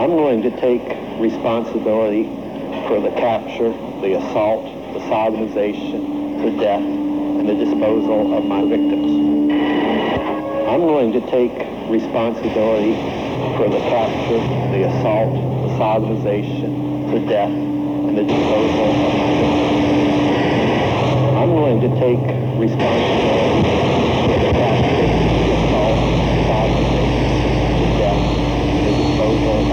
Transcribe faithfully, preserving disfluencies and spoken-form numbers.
I'm going to take responsibility for the capture, the assault, the sodomization, the death, and the disposal of my victims. I'm going to take responsibility for the capture, the assault, the sodomization, the death, and the disposal of my victims. I'm going to take responsibility for the capture, the assault, the sodomization, the death, and the disposal